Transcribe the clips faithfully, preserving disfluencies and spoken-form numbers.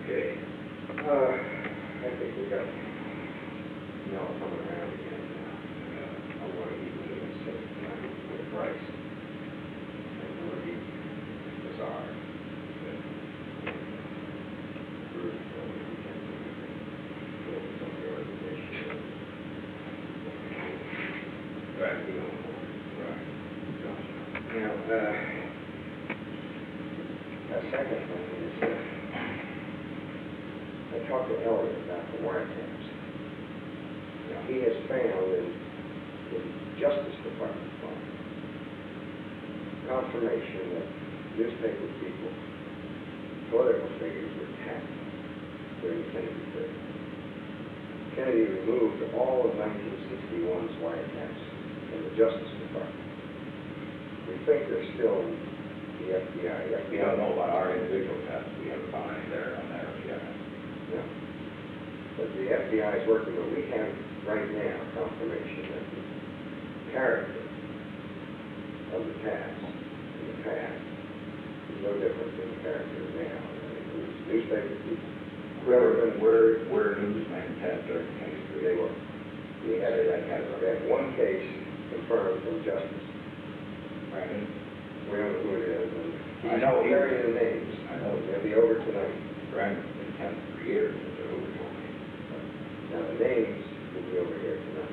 Okay. Uh, I think we got, you know, coming around again now. Uh, I want to eat me and sit tonight with Bryce. And we'll eat bizarre. Bruce, uh, we can do anything. Build some of the organization. Right. You know, Right. Now, uh, a second thing is, uh, I talked to Elliot about the wiretaps. Now, he has found in the Justice Department file confirmation that newspaper people, political figures were tapped during the Kennedy period. Kennedy removed all of nineteen sixty-one's wiretaps in the Justice Department. We think they're still in the F B I. F B I We don't know about our individual tests. We haven't found any there on there yet. No. But the F B I is working, but we have right now confirmation that the character of the past, in the past, is no different than the character now. It includes newspaper people. Where, where, where newsmen tapped during the case? They were. We had it, I had, we had one case confirmed from Justice. Right. We don't know who it is, and I know he- carrying the names. I know. They'll be over tonight. Brandon's been tapped for years, Mister Hoover told me. Now, the names will be over here tonight.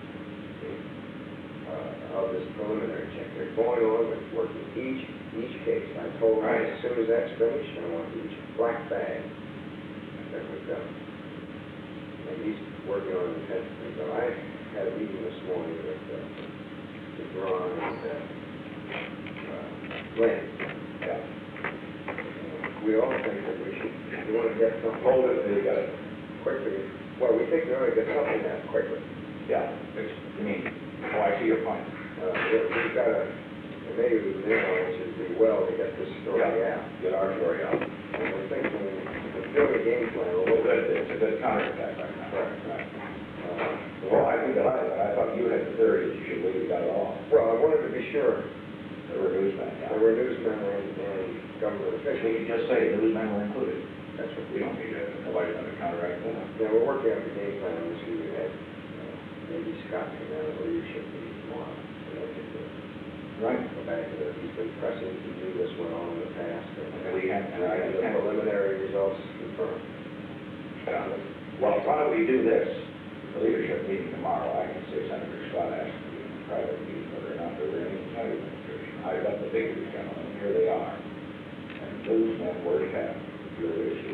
Uh, of this preliminary check. They're going on with working each, each case. I told them Right. as soon as that's finished, I want each black bag that we've done. And he's working on it intensively. But I had a meeting this morning with, uh, with Ron and, uh, uh, Glenn. Yeah. And we all think that we should, we want to get something. Hold it, you got it. Quickly. Well, we think we ought to get something done quickly. Yeah. It's, you mean, oh, I see your point. Uh, we- we've got a, maybe we now, which is the well to get this story Yeah. out. Get our story out. And we're thinking, we're doing a game plan a Well, little good, bit. it's a good counterattack right now. Right. Right. Uh, Well, I think that I, I thought you had the theory that you should leave that off. Well, I wanted to be sure There were newsmen, yeah. there were newsmen and, and government We officials. could just say newsmen were included. That's what We don't need to, nobody's gonna counteract that. Yeah, we're working on the game plan, and see we had, uh, maybe Scott come down and leadership meeting tomorrow. And look at the, Right. go back to the, he's been pressing to do this one on in the past. And We have- and I have the preliminary results confirmed. Yeah. Well, why don't we do this, the leadership meeting tomorrow, I can say Senator Scott asked me in a private meeting whether or not there were any county administration. I've got the figures, gentlemen, here they are. And newsmen were tapped, your issue.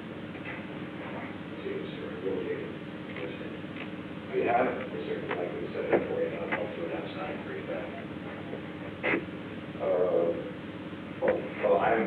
Seems really, We have it. certainly like we said before, you know, hopefully that's not pretty bad. Uh, well, well, I'm,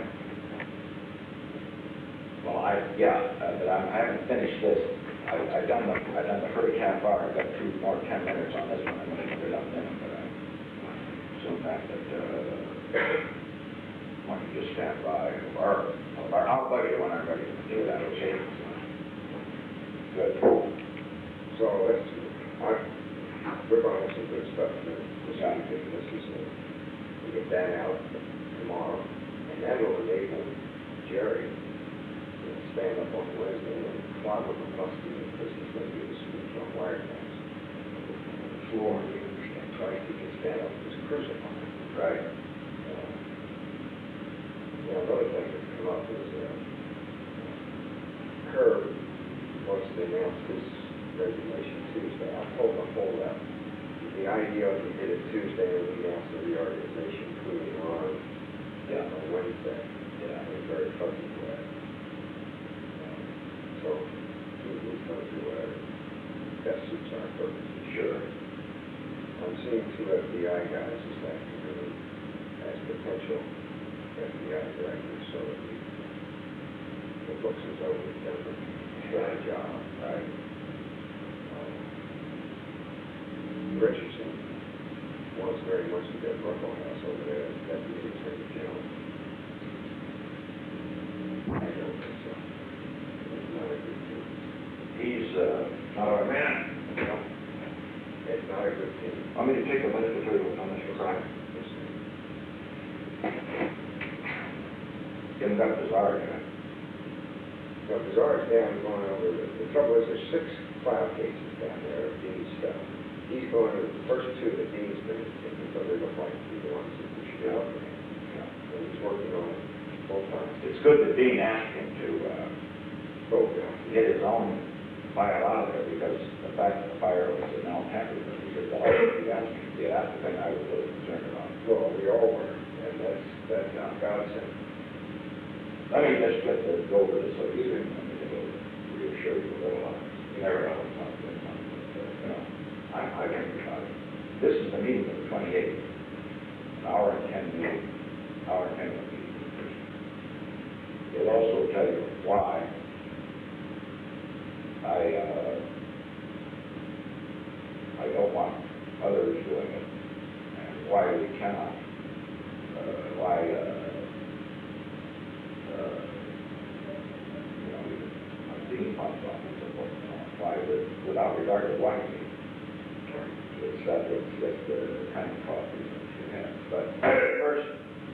well, I, yeah, uh, but I'm, I haven't finished this. I, I've done the, I've done the first half hour, I've got two more ten minutes on this one, I'm gonna put it up then, but I assume that, that, uh, why don't you just stand by, or, or I'll bug you when I'm ready to do that, okay? Good. So let's, I, we're going to have some good stuff to this Yeah. week, and this is, uh, we get that out tomorrow, and that will enable Jerry to stand up on Wednesday and clobber the musty, because he's going to be the speech on wiretaps. On the floor, you understand, twice he can stand up with his crucifix. Right. Uh, You know, another thing that come up is, uh, Herb wants to announce his resignation Tuesday. I told him to hold up. The idea if he did it Tuesday, and we announced the reorganization, including Ron, Yeah. on Wednesday. Yeah. I was very fuzzy for that. Um, So, he, he's going to do whatever best suits our purposes. Sure. I'm seeing two F B I guys this afternoon as potential F B I directors, so that we, the books is over, we've done a fair job, right? Um, Richardson wants very much to get Brooklyn House over there as deputy attorney general. I don't think so. It's not a good team. He's, uh, not our man. No, it's not a good team. Want me to take a minute or two on this, Brian? Give him that bizarre guy. No, because ours down going over, the, the trouble is there's six file cases down there of Dean's stuff. He's going to, the first two that Dean's been in, so they're going to be the ones that we should be looking at. Yeah. And he's working on it full time. It's good that Dean asked him to, uh, Both, yeah. get his own file out of there, because the fact that the fire was now tampered with, he said, well, he asked me, yeah, that's the thing I was really concerned about. Well, we all were, and that's, that's not godsend. Let me just get the, go over this, so you can, it'll reassure you a little, uh, you never know what's going to be, but, uh, you know, I, I can, uh, this is the meeting of the twenty-eighth, an hour and ten meeting, hour and ten meeting. It'll also tell you why I, uh, I don't want others doing it, and why we cannot, uh, why, uh, uh, you know, even on Dean funds on and so forth, you know, why, with- without regard to why we, it's that, it's just the kind of coffee that you have. But first,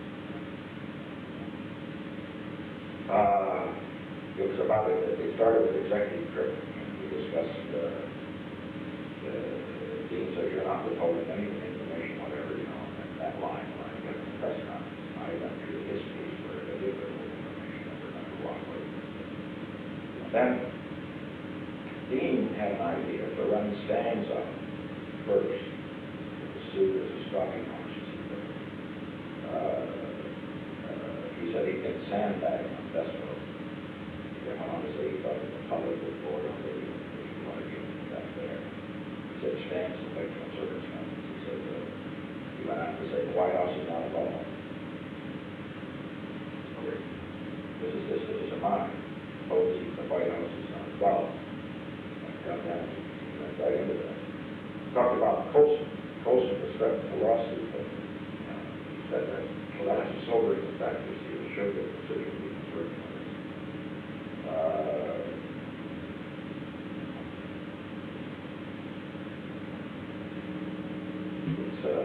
uh, it was about it, it started with executive privilege. We discussed, uh, the, Dean says you're not withholding any information, whatever, you know, and that line, when I get the press conference, I went through his piece where they did withhold information that we're going to cooperate. Then, Dean had an idea to run stands up first, to sue as a stalking horse. Uh, uh, he said he did sandbag on festival. He went on to say he thought the public would board on the, if you want to give him that there. He said stands in victim circumstances. He said, uh, he went on to say the White House is not involved. Great. This is, this is a mine. Suppose the White House is not involved. And got down, he went right into that. Talked about Colson. Colson was threatening a lawsuit, but you know, he said that, well, that's a sobering fact, you see, it showed that the city would be concerned with this. Uh, it's, uh,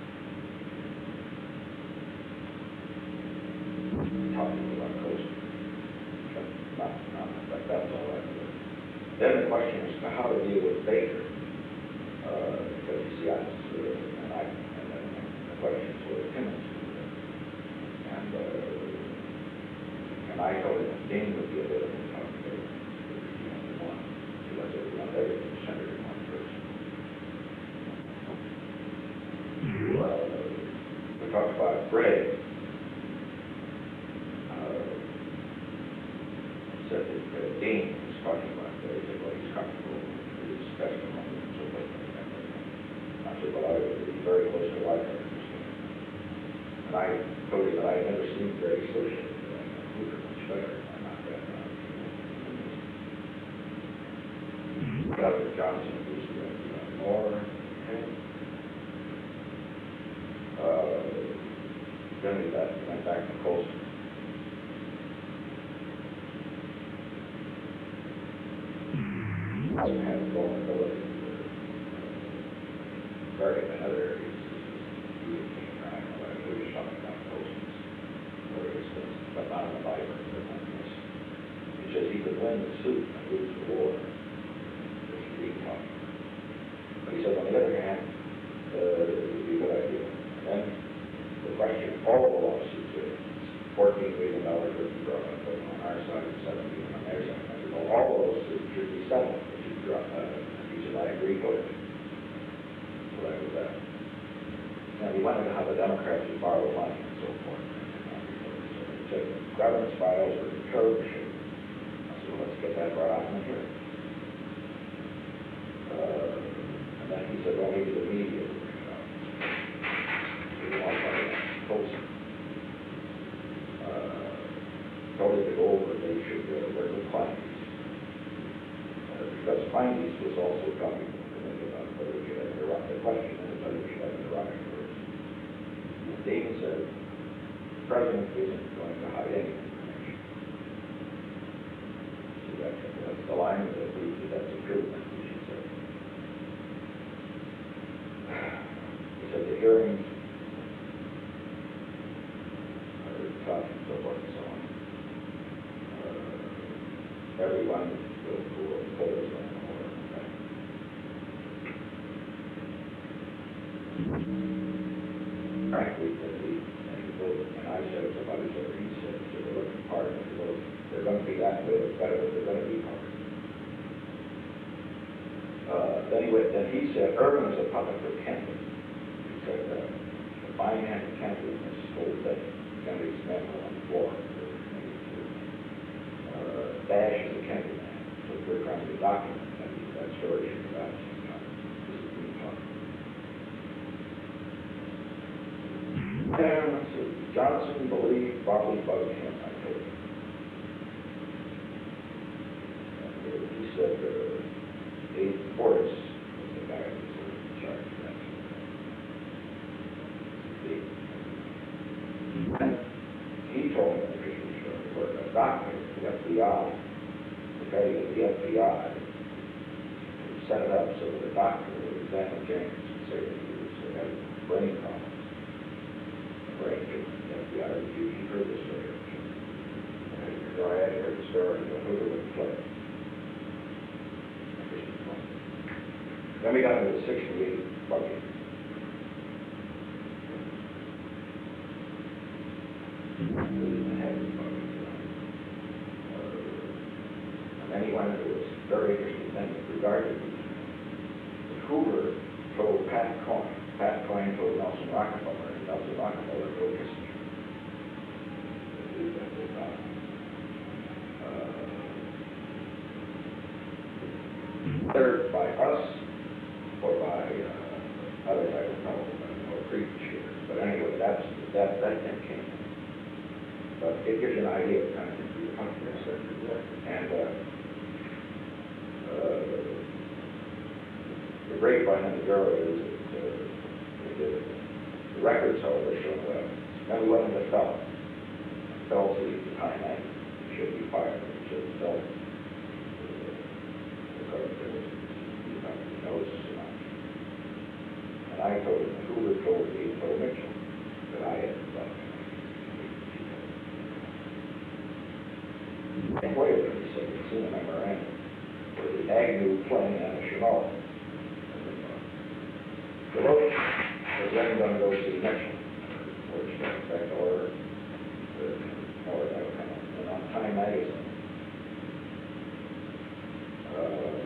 talking about Colson. But not, not, but that's all right. Then the question is how to deal with Baker. Uh, because you see, I was, uh, and I, and then the questions were Timmons. And, uh, and I told him Dean would be available to talk to him. He only one. He was able to want everything centered in one person. Uh, we talked about Bray. Uh, said that uh, Dean was talking about Bray, said, well, he's comfortable with his testimony and so forth. I said, well, I would be very close to life. And I told him that I had never seen Gray associated with that. Who are much better. I'm not that proud. Doctor Johnson, who's the uh, more. Uh, then we left, went back to Colson. I had vulnerability. Very in other areas, we came around, like we were talking about Colson's, where it was, but not in the Bible, but not this. He says he could win the suit and lose the war. This is the talking. But he said, on the other hand, uh, it would be a good idea. And then the question, all the lawsuits, are fourteen million dollars worth of brought up, but on our side, seventeen on their side. I said, well, all of those suits should be settled. They should drop, uh, he said, I agree with it. Right with that. Now, he wanted to have the Democrats who borrow money and so forth. So he said, governance files are in code shape. I said, well, let's get that brought out in the hearing. Uh, and then he said, well, maybe the media will bring it out. So he wants money on Colson. Uh, told him to go over, they should uh, work with Kleindienst. Uh, because Kleindienst was also talking about whether we should have interrupt the question is whether we should have interrogatories. And Dean said, the president isn't going to hide any information. So that's, that's the line that we, that's a true thing, she said. He said the hearings are tough and so forth and so on. Uh, everyone will, will put us on the order. Frankly, the, the, and the building, and I said, somebody said, he said, so they're looking hard, and they go, they're gonna be that way, it's better, but they're gonna be hard. Uh, then he went, then he said, Irving is a puppet for Kennedy. He said, uh, the fine hand of Kennedy in this whole thing, Kennedy's men were on the floor. Uh, Dash is a Kennedy man, so we're trying to document that, that story should be about, you know, this is being talked. And let's see, Johnson believed Bobby bugged him, I told him. And, uh, he said, uh, Dave Forrest was the guy who was in charge of that. Dave. And he told me that he was a doctor, the F B I, the guy at the F B I, who set it up so that the doctor would examine James and say that he was uh, having brain problems. Brain treatment, the F B I reviewed, he heard the story. And so I had heard the story, and who would play. Then we got into the sixty-eight bucket. And then he went into this very interesting thing with regard to these. Hoover told Pat Coyne, Pat Coyne told Nelson Rockefeller, and Nelson Rockefeller told Kissinger. Uh, Either by us or by uh, others, I don't know, or preach here. But anyway, that's, that, that thing came. But it gives you an idea of kind of thing you're talking about. And uh, uh, the grapevine in the girl is that uh, the, the records however show well. Then we went into Fell. Fell to the time that he should be fired. He should have fell. Because there was, you know, he knows so much. And I told him, Hoover told me, he told Mitchell, that I had done it. And Hoyer, he said, he'd seen a memorandum where the Agnew plane and a Chenault. Deloach was then going to go see Mitchell, which went back to order, or that would come up, and on Time Magazine. Uh,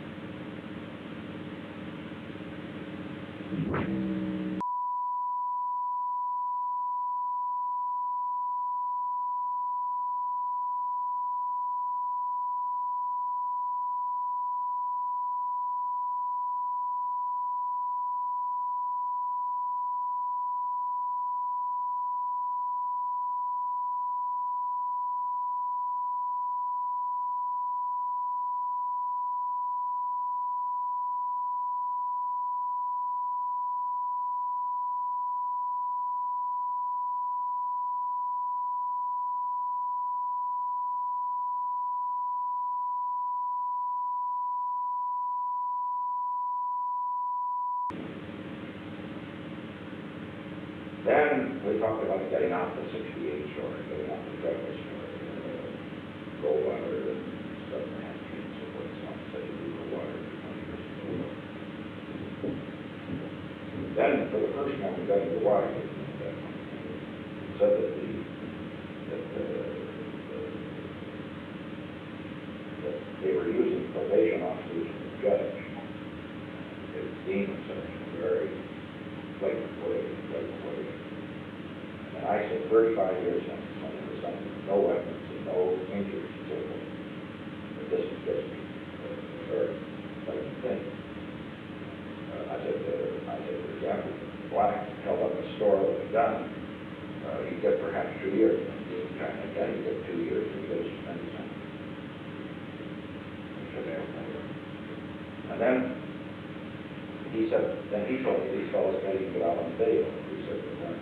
Then we talked about getting out the sixty-eight story, getting out the Douglas story, uh, Goldwater and stuff, and so forth, so on, such a deep water. Then, for the first time, we got into water, uh, said that the, that, uh, that they were using probation officers as a judge. It's deemed such a very blatant way, blatant way. And I said thirty-five years since, when there was something, no weapons and no injuries and so forth. But this is just a very blatant thing. Uh, I said, uh, I said, for example, Black held up a store with a gun, uh, he'd get perhaps two years. He's trying to get, he'd get two years and he goes to spend his time. And then he said, then he told me these fellows can't even get out on bail. He said, well,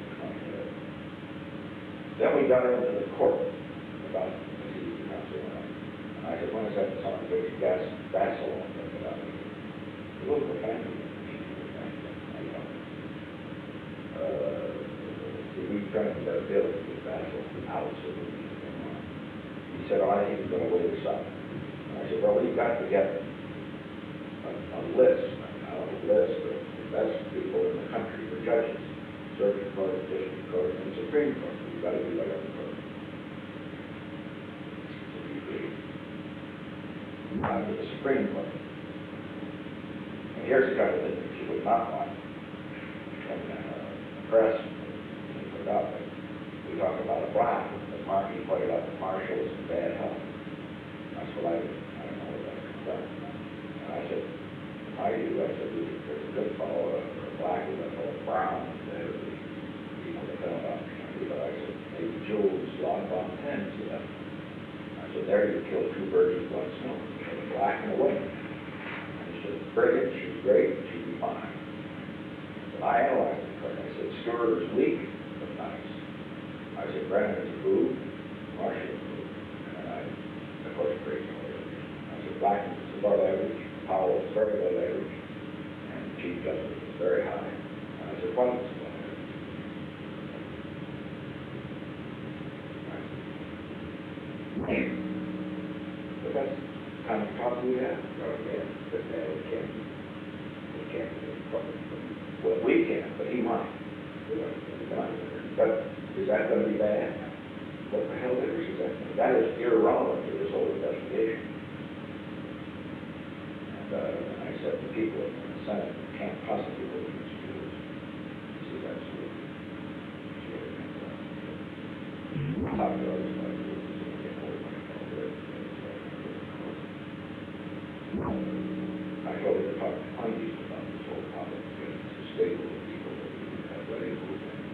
then we got into the court about the C D council. And I said, when is that someone goes gas, Vassal and get it out? He was a family. Uh, we tried to get a bill to get Vassal out so that we could come on. He said, oh, I think he's going to wait us up. got to get a, a list, a list of the best people in the country for judges, circuit court, district court, and Supreme Court. You've got to do that every court. So you agree. Now to the Supreme Court. And here's the kind of thing that you would not want in uh, the press. You put it out there. We talk about a black, the Mark, he pointed out that Marshall is in bad health. That's what I, I don't know what that's done. And I said, I do, I said, there's a good fellow, a black, and a fellow brown, that is, you know, they found out. But I said, maybe Jules logged on ten to them. I said, there you killed two birds with one stone. A black and a white. And he said, brilliant, she's great, she'd be fine. But I analyzed it for her. I said, Stewart is weak, but nice. I said, Brennan is a boob, Marshall is a boob. And I, of course, crazy. I said, Black is above average, Powell is very low average, and Chief Justice is very high. And I said, White is above average. But that's the kind of problem we have. Oh, yeah, but now we can't, we can't do it public. Well, we can, but he might. We don't, we don't. But is that going to be bad? What the hell difference is that? That is irrelevant to this whole investigation. And uh, I said the people in the Senate can't possibly believe these Jews. See, that's what top of those like I told her to talk to Hunties about this whole topic. It's a stable of people that we have ready to move in.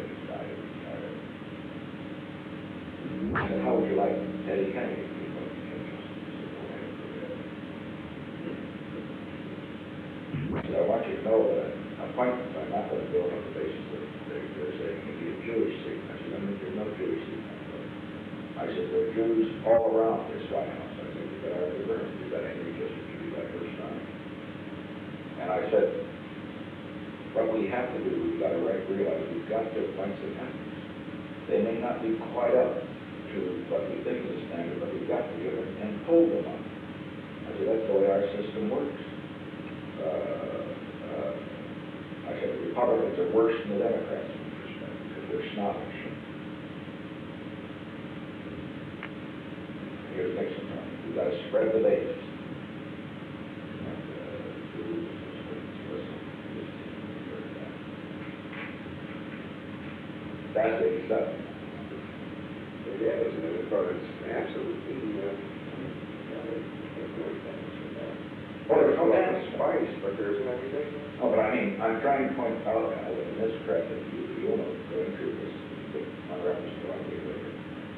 I said, how would you like Teddy Kennedy to be appointed judge? I said, I want you to know that appointments are not going to go on the basis that they're, they're saying you need a Jewish seat. I said, I mean, there's no Jewish seat. I said, there are Jews all around this White House. I said, you've got Arthur Burns, you've got Henry Kissinger, you've got Gerstein. And I said, what we have to do, we've got to realize we've got to appoint some candidates. They may not be quite up to what we think is the standard, but we've got to give them and hold them up. I said, that's the way our system works. Uh, uh, I said, the Republicans are worse than the Democrats in this respect, because they're snobbish. Here's Nixon talking. We've got to spread the base. And, uh, that's it, stuff. Yeah, isn't it? Because it's absolutely, uh, well, there's no it's damage. spice, but there isn't anything. No, but I mean, I'm trying to point out that in this press, that you, you know, going through this, my reference to what we heard.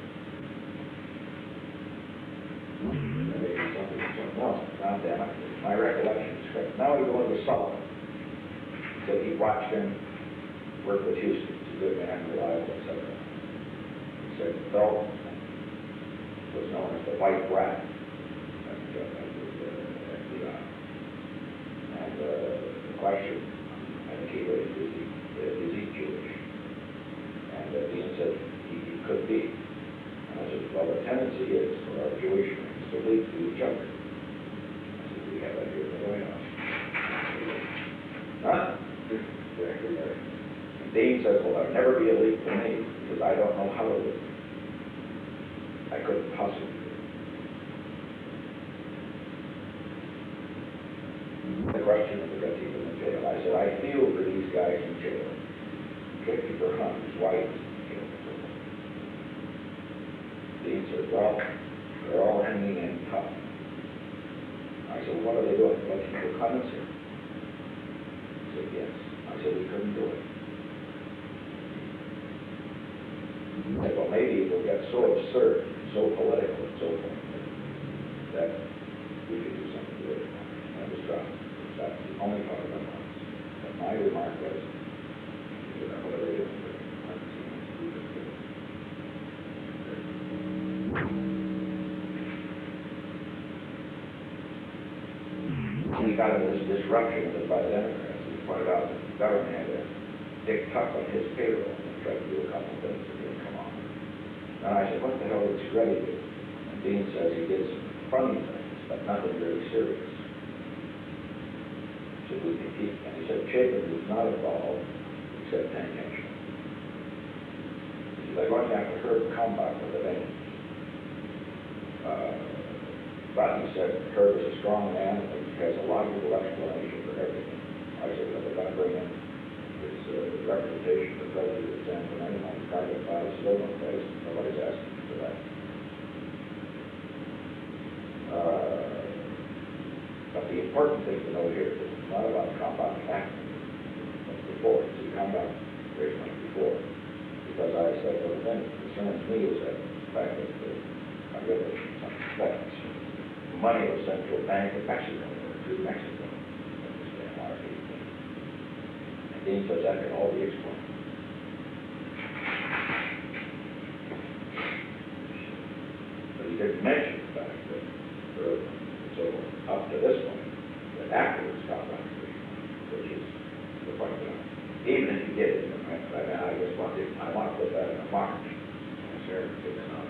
Maybe something, something else, not that, my recollection is correct. Now we go into Sullivan. So he watched him work with Houston, he's a good man, reliable, et cetera. He said, Bell was known as the White Rat at the F B I. And uh, the question, I think he raised, is he, is he Jewish? And uh, Dean said, he, he could be. And I said, well, the tendency is for our Jewish friends to lead to each other. I said, we have that here in the White House. Huh? Exactly right. And Dean says, well, there'll never be a leak to me, because I don't know how to leak. I couldn't possibly do it. The question of the got people in jail. I said, I feel for these guys in jail. Christopher Hunt, his wife, is in jail. Dean said, well, they're all hanging in tough. I said, what are they doing? Letting people come and here? He said, yes. I said, we couldn't do it. He said, well, maybe it will get so absurd, so political, and so forth, that we could do something with it. I was trying. That's the only part of my mind. But my remark was, you know, what are they doing? We got into this disruption of it by the Democrats. We pointed out that the government had a Dick Tuck on his payroll and tried to do a couple of things that didn't come on. And I said, what the hell did Shreddy do? And Dean says he did some funny things, but nothing very serious. So we can keep, and he said Chapin was not involved except tangential. They're going to have to Herb Kalmbach with the name. Uh, but he said Herb is a strong man and he has a logical explanation for everything. I said, well, they're going to bring in his uh, representation of the president of San Fernando on private files still in place. Nobody's asking for that. Uh, but the important thing to know here is it's not about compounding acting before. It's a compound originally before. Because I said, well, the thing that concerns me is that the fact that the regulations on effects, money was sent to a bank in Mexico, or to Mexico, understand our people. And Dean says that can all be explained. But he didn't mention the fact that, uh, so up to this point, that afterwards compound which is the point that even if you did it, I, I just want to, I want to put that in a mark. Sure, it's not.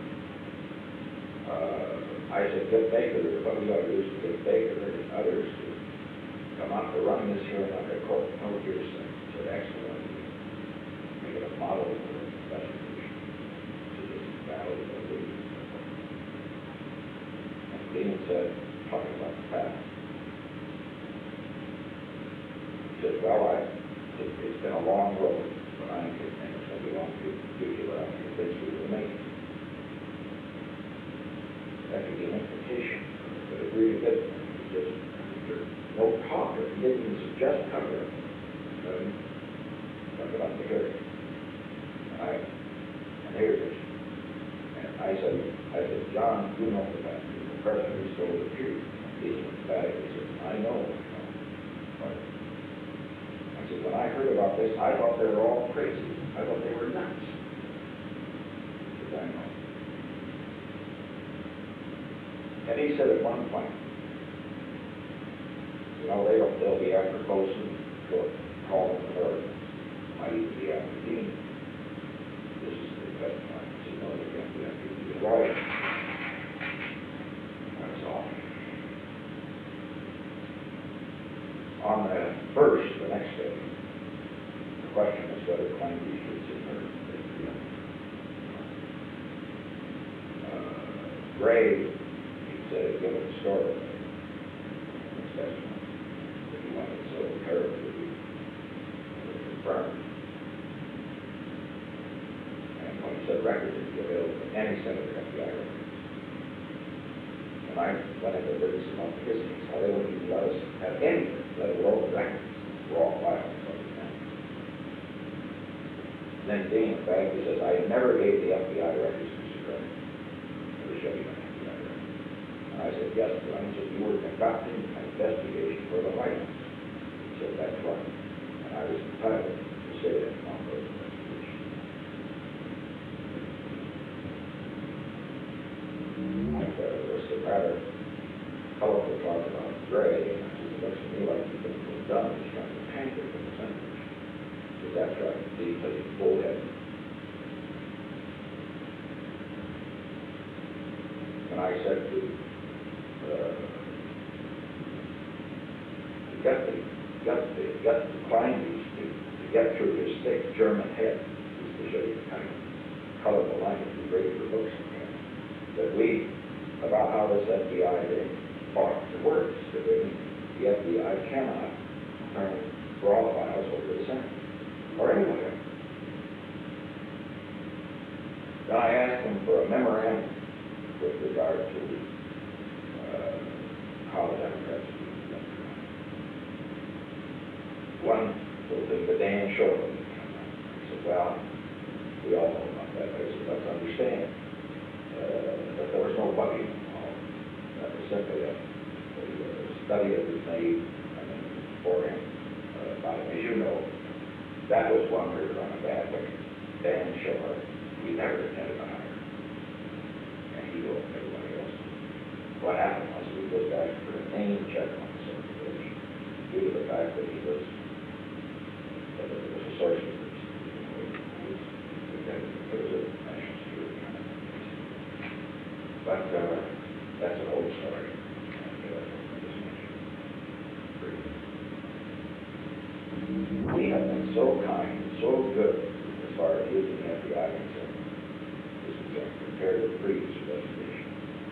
Uh, I said, get Baker, what we ought to do is to get Baker and others to come out to run this hearing under court. No, here's an excellent. Make it a model for investigation. To just battle the lead. And Dean said, talking about the past. He said, well, I It's been a long road, but I think it's going to be a long future, but I'm convinced we will make it. That could be an implication, but it really didn't. It just, there's no talk, or he didn't even suggest cover it. Um, talk about the hearing. And I, and here it is. And I said, I said, John, you know the fact, the president who stole the truth. These were the bad. He said, I know, you know. But when I heard about this, I thought they were all crazy. I thought they were nuts. Because I know. And he said at one point, you know, they don't, they'll be after Colson, call them Americans. Might even be after Dean. This is the best time. So, you know, they're going to be after Dean. Right. That's all. On the first, the next day, the question is whether Klein Beach in her. Uh, Gray, he said, give it a story. His testimony. That he wanted so terribly to be confirmed. And when he said records, it'd be available to any senator F B I records. And I went into business about the histories, how they wouldn't even let us have anything, let alone records, raw files. And then Dean Bagley says, I never gave the F B I records to Mister Gray. Never showed you an F B I record. And I said, yes, but I said, you were conducting an investigation for the White House. He said, that's right. And I was entitled to say that on those investigations. And uh, there was some rather colorful talk about Gray, and it looks to me like he thinks was done, he's trying to pamper for the Senate. Because that's right, he plays bullhead. And I said to, uh, to get the, get the, get the Kleindienst to, to get through his thick German head, just to show you the kind of colorful language we read for books, that we, about how this F B I thing works, that the F B I cannot turn raw files over to the Senate, or anywhere. Then I asked him for a memorandum with regard to uh, how the Democrats do it. One was the Dan Shortland. He said, well, we all know about that, but I said, let's understand uh, that there was no bugging involved. That was simply a, a study that was made I mean, for him uh, by him. As you know, that was one we were on a bad wicket. Dan Shore, we never intended to hire. And he wrote everybody else. What happened was we just asked for a name check on the certification due to the fact that he was, that there was a source of this. It was a national security kind of thing. But uh, that's an old story. so kind, so good as far as using the F B I concerned. This is a comparative breeze investigation.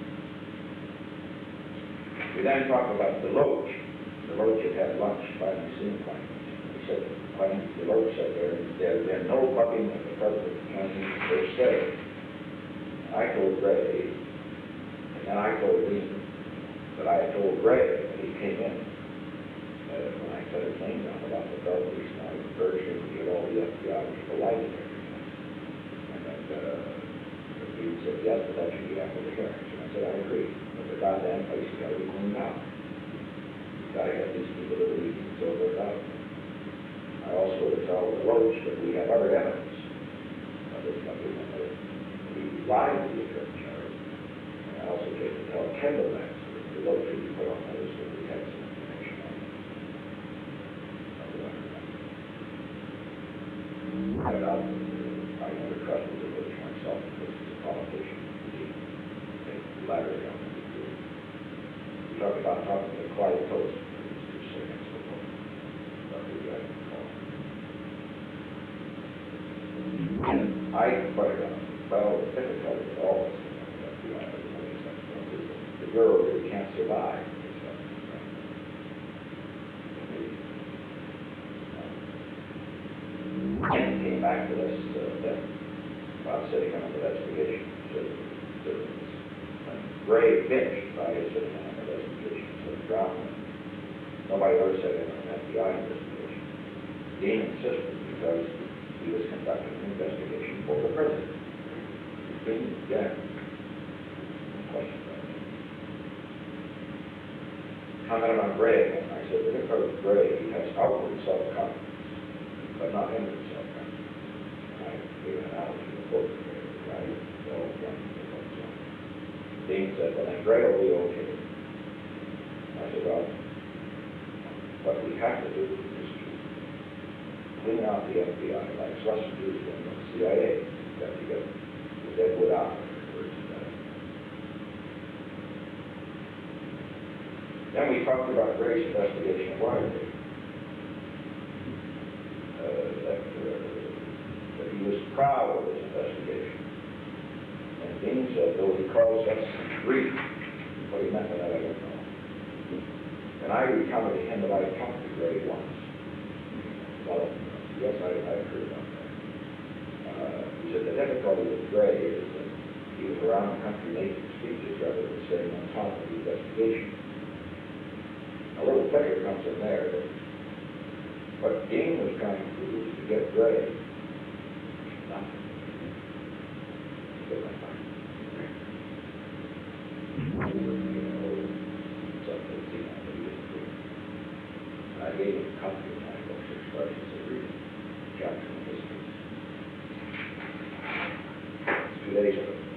We then talked about Deloach. Deloach had had lunch by the museum claimant. He said, claimant, Deloach said there, there had been no bugging of the president when he first said it. I told Ray, and then I told Dean, that I had told Ray when he came in, uh, when I said his name down about the Dark East, and I urged him to get all the F B I people lighting everything. And then, uh, he said, yes, but that should be after the hearings. And I said, I agree, but the goddamn place has got to be cleaned out. You've got to have these people that are leaving so they're out. I also tell the Loach that we have other evidence of this country, and that he lied to the attorney general. And I also get to tell Kendall that, so that the Loach should be put on notice that we have some information on it. I don't know, I never trusted the Loach myself because he's a politician. He elaborate on what he did. We talked about talking to Clyde Toast, who's two seconds before. About who I can call. I pointed out, well, the difficulty with all this, that the F B I, the bureau really can't survive this stuff. Ken came back to us uh, then about sitting on the investigation. So, so when Ray finished by sitting on the investigation, so the ground, nobody ever said in an F B I investigation. Dean insisted because he was conducting an investigation for the president. Dean, yeah. No question about it. Commented on Gray, and I said, the difference with Gray, he has outward self-confidence, but not inward self-confidence. And I gave an analogy to both of them, right? So, yeah, so. Dean said, well, then Gray will be okay. I said, well, what we have to do is to clean out the F B I, like Schlesinger doing with the C I A, that you get the Deadwood operators. Then we talked about Gray's investigation of Watergate. Uh, that, uh, that he was proud of his investigation. And Dean said, though he calls us grief, what he meant by that, I don't know. And I recounted to him that I talked to Gray once. Well, yes, I, I heard about that. Uh, he said the difficulty with Gray is that he was around the country making speeches rather than staying on top of the investigation. A little flicker comes in there that what Dean was trying to do was to get Gray nothing. Get my money. You know, something, you know, that he was doing. And I gave him a copy of my book, Six Questions of Reading, chapter on history. It's two days of it.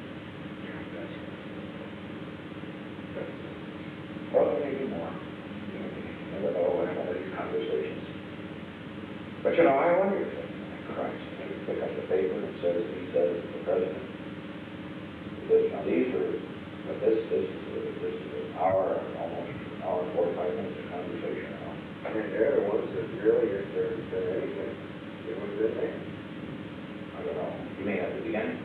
Well, maybe more. You know, you never know in one of these conversations. But you know, I wonder if, Christ, maybe pick up the paper and says, he says, the president. This, now these are, but this, this is, this is an hour, almost an hour and forty-five minutes of conversation. I mean, they're the ones that really, if there's been anything, it was in there. I don't know. You mean at the beginning?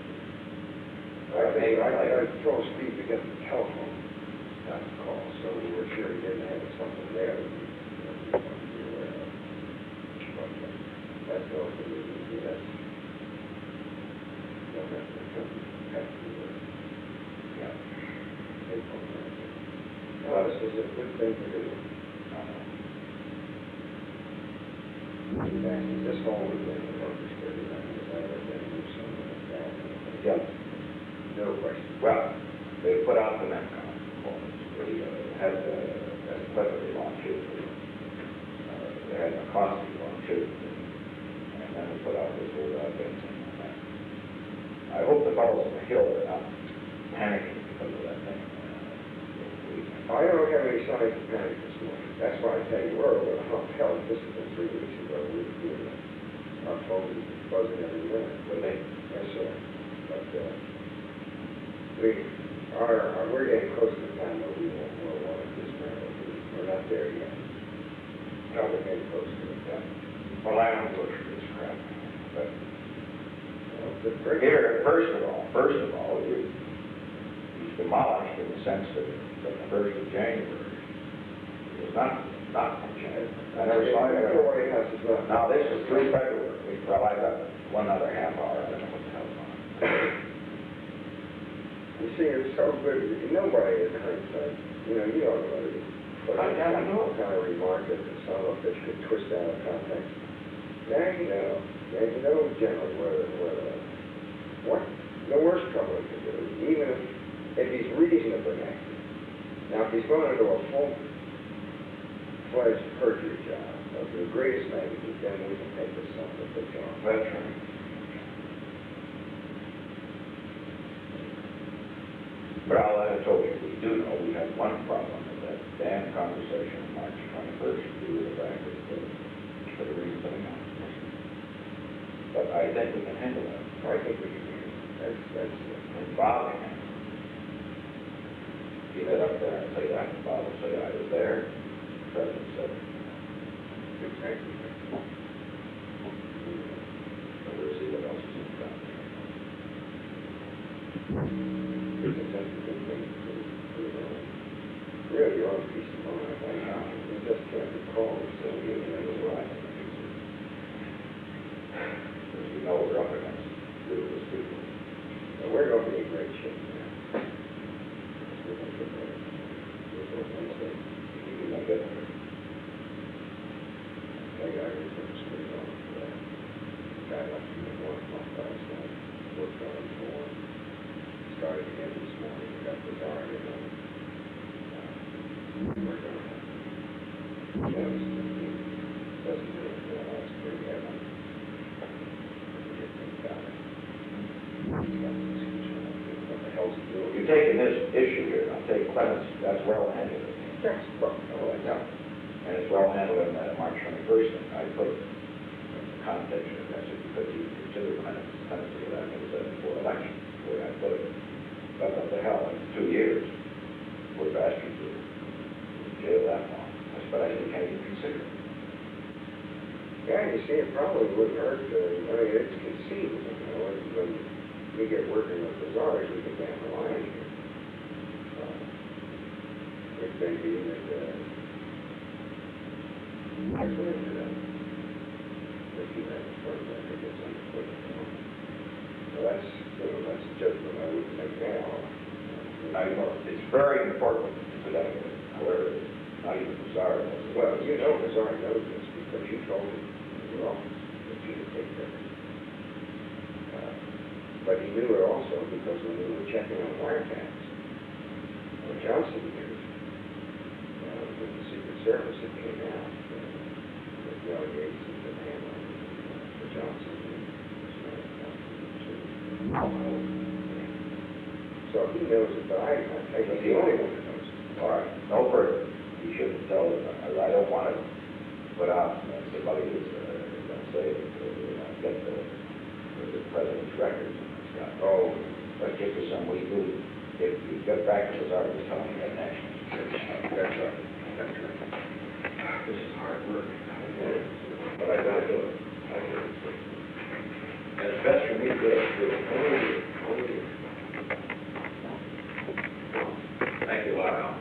I think, I, I told Steve to get the telephone, not the call, so we were sure he didn't have something there that we, that we wanted to be aware of. But, uh, that's the only thing we can do, that's, don't have to, have to, uh, yeah, take on that. Well, this is a good thing to do. And this whole weekend, the workers thirty-nine, is I read that news something like that. Yeah. No question. Well, they put out the MEMCON performance. They uh, had uh, had Cleverly launch it. Uh, they had McCloskey launch it. And then they put out this whole uh, thing on that. I hope the fellows on the Hill are not panicking because of that thing. Uh, I don't have any signs of panic this morning. That's why I tell you, we're over how hell this has been three weeks ago. We were doing it. Our phone is buzzing every minute. Were they? Yes, sir. But, uh, we are, are, we're getting close to the time where we won't, we'll want to dismantle. We're not there yet. No, we're getting close to it. Yeah. Well, I don't go through this crap, but Well, the brick- here, first of all, first of all, you, he's demolished in the sense that, that the first of January is not, not from January. I never saw it. The White House is not. Now, this is through February. We probably got one other half hour. I don't know what the hell's on. You see, it's so good, nobody in hindsight, you know, you don't know what it is. But I gotta know. Kind of remark that some of this could twist out of context. Now you know, now you know generally whether, whether, what the worst trouble he could do, even if, if he's reasonably active. Now, if he's going to do a full-fledged perjury job of the greatest magnitude, then we can take this up with the job. That's right. But I'll, as I told you, we do know we have one problem with that damn conversation on March twenty-first, due to the fact that, uh, for the reason putting on. But I think we can handle that. I think we can do it. That's, that's, And Bob can. Get it up there and say that, and Bob will say, I was there. The President said, exactly. so we'll see what else is in the It's a that's a good thing to do, you know. Really, your own peace of mind, I know. You just can't recall, so you know, right. As we know, we're up against ruthless people. and we're going to be in great shape now. We're going to get better. We're going to Wednesday. We're gonna get there. I got here from the street on for that. Guy left me at one o'clock last night, worked on it for him. Started again this morning, we got this already done. Uh, We're going to, yeah, it's, it doesn't do it for the last three, yeah. Get things done. He's got this future, what the hell's he doing? You're taking this issue here, I'll take Clemens, that's well handled. Yes, well, oh, I know. And it's well handled in that March twenty-first, and I put it in the context of that, because you consider Clemens, Clemens, that was uh, before election, the way I put it. But what the hell, in two years, we're bastards in jail that long. That's what I think I can consider. Yeah, you see, it probably wouldn't hurt, uh, I mean, it's conceivable, you know, when, when we get working with the czars, we can down the line here. Uh, It may be that, uh, I put into that. If you have a firm that it gets underfoot, you know. So that's, you know, that's a judgment I wouldn't make now. I know, it's very important to that, however, not even bizarre. Well, you know, the czar knows this because you told him in your office that you would take care of it. Uh, But he knew it also because when we were checking on wiretaps, when Johnson knew, uh, with the Secret Service, it came out uh, that the Gates had been handling uh, the Johnson. So he knows it, but I, I think he's the only one that knows it. All right, no further. You shouldn't tell them. I I don't want to put out uh, somebody who's uh, going to say, uh, get the, the president's records and stuff. Oh, But give us some, we do, if you get back to us, I was telling you that national security stuff. that's right, that's right. This is hard work. But I gotta do it. I do it. And it's best for me to do it. Oh, oh, Thank you, Lyle.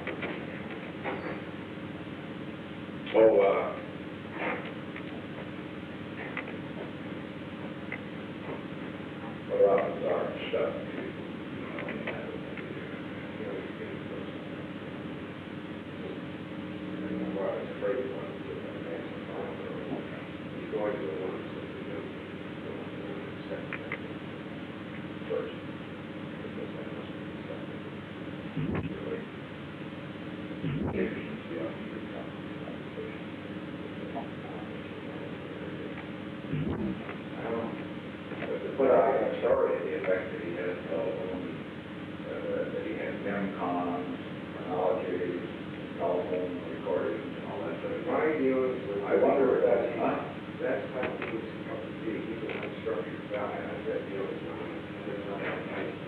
Oh, uh, what about our stuff? He's going to the ones that we do. First. Because that must be accepted. Really. To put out a story of the effect that he had telephone, uh, that he had MemCon, chronologies, telephone recordings, and all that sort of My thing. dealings with. I wonder if that's not. That's how he was, he's a unstructured guy, I said, dealings with him, there's not that kind of